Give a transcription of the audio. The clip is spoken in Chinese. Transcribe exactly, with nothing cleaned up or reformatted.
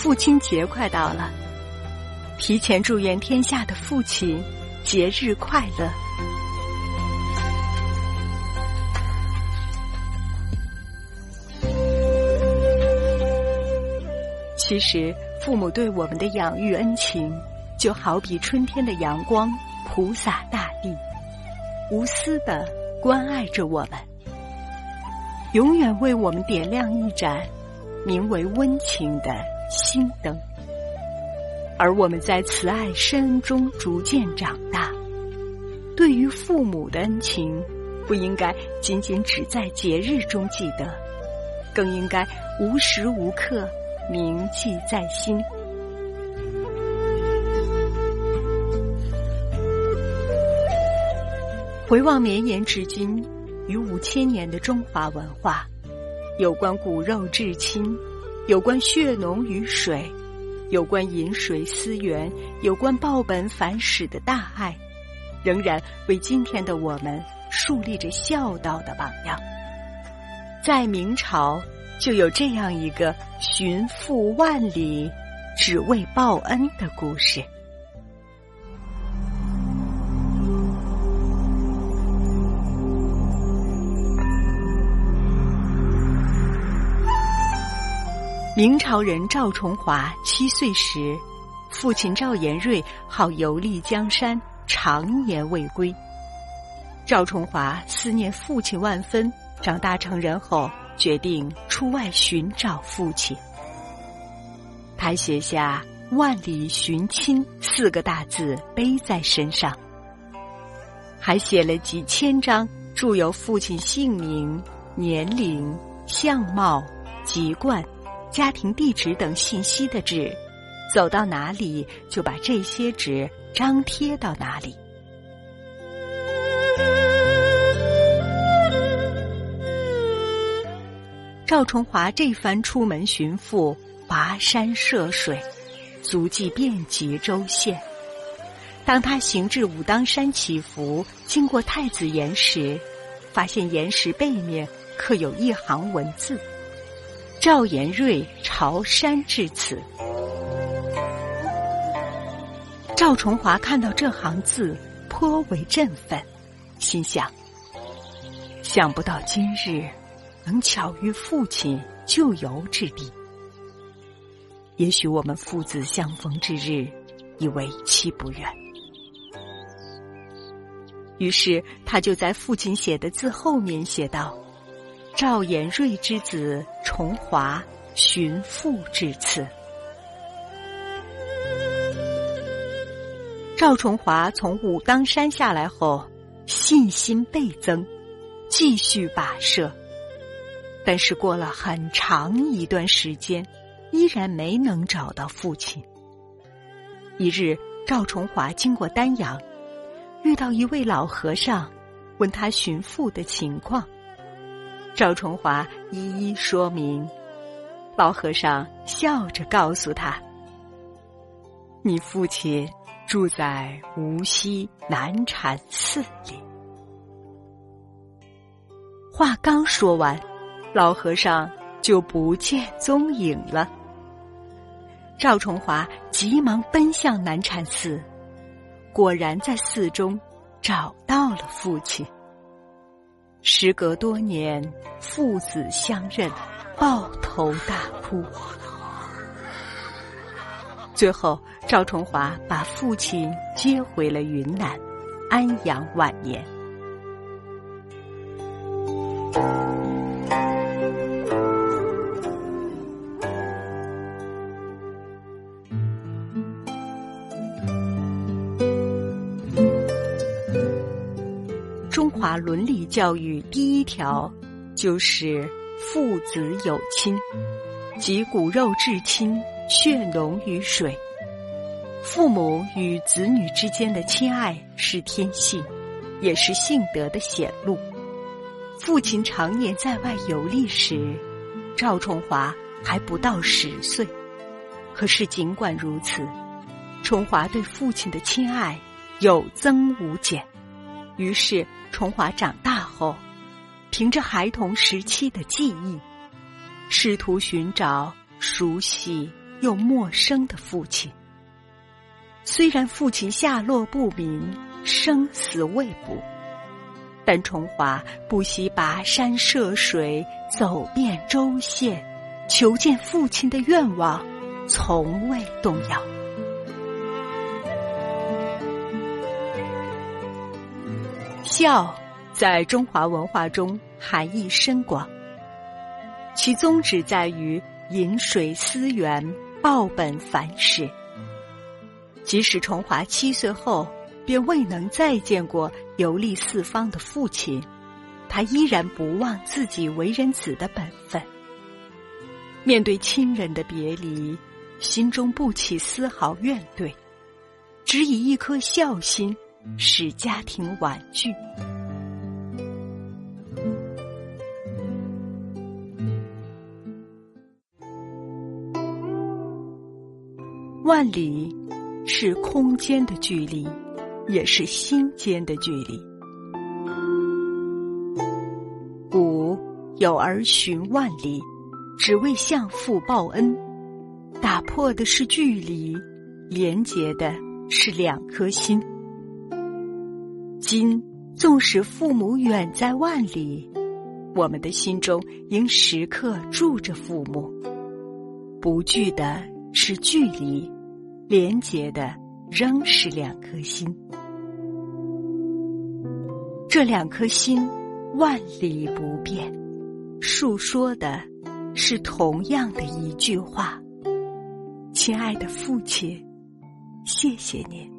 父亲节快到了，提前祝愿天下的父亲节日快乐。其实父母对我们的养育恩情，就好比春天的阳光普洒大地，无私地关爱着我们，永远为我们点亮一盏名为温情的心灯。而我们在慈爱深恩中逐渐长大，对于父母的恩情，不应该仅仅只在节日中记得，更应该无时无刻铭记在心。回望绵延至今逾五千年的中华文化，有关骨肉至亲，有关血浓于水，有关饮水思源，有关报本返始的大爱，仍然为今天的我们树立着孝道的榜样。在明朝就有这样一个寻父万里只为报恩的故事。明朝人赵崇华七岁时，父亲赵延瑞好游历江山，常年未归。赵崇华思念父亲万分，长大成人后决定出外寻找父亲。他写下万里寻亲四个大字背在身上，还写了几千张注有父亲姓名、年龄、相貌、籍贯、家庭地址等信息的纸，走到哪里就把这些纸张贴到哪里。赵崇华这番出门寻父，跋山涉水，足迹遍及州县。当他行至武当山祈福，经过太子岩时，发现岩石背面刻有一行文字：赵延瑞朝山至此。赵崇华看到这行字，颇为振奋，心想：想不到今日能巧遇父亲旧游之地，也许我们父子相逢之日已为期不远。于是他就在父亲写的字后面写道：赵延瑞之子崇华寻父至此。赵崇华从武当山下来后，信心倍增，继续跋涉。但是过了很长一段时间，依然没能找到父亲。一日，赵崇华经过丹阳，遇到一位老和尚，问他寻父的情况。赵崇华一一说明，老和尚笑着告诉他：你父亲住在无锡南禅寺里。话刚说完，老和尚就不见踪影了。赵崇华急忙奔向南禅寺，果然在寺中找到了父亲。时隔多年，父子相认，抱头大哭。最后，赵崇华把父亲接回了云南，安养晚年。中华伦理教育第一条就是父子有亲，即骨肉至亲，血浓于水。父母与子女之间的亲爱是天性，也是性德的显露。父亲常年在外游历时，赵崇华还不到十岁。可是尽管如此，崇华对父亲的亲爱有增无减。于是崇华长大后，凭着孩童时期的记忆，试图寻找熟悉又陌生的父亲。虽然父亲下落不明，生死未卜，但崇华不惜跋山涉水，走遍州县，求见父亲的愿望从未动摇。孝在中华文化中含义深广，其宗旨在于饮水思源，报本繁始。即使崇华七岁后便未能再见过游历四方的父亲，他依然不忘自己为人子的本分。面对亲人的别离，心中不起丝毫怨怼，只以一颗孝心使家庭婉聚。万里是空间的距离，也是心间的距离。古有儿寻万里，只为向父报恩，打破的是距离，连结的是两颗心。今纵使父母远在万里，我们的心中应时刻住着父母，不惧的是距离，连结的仍是两颗心。这两颗心万里不变，述说的是同样的一句话：亲爱的父亲，谢谢您。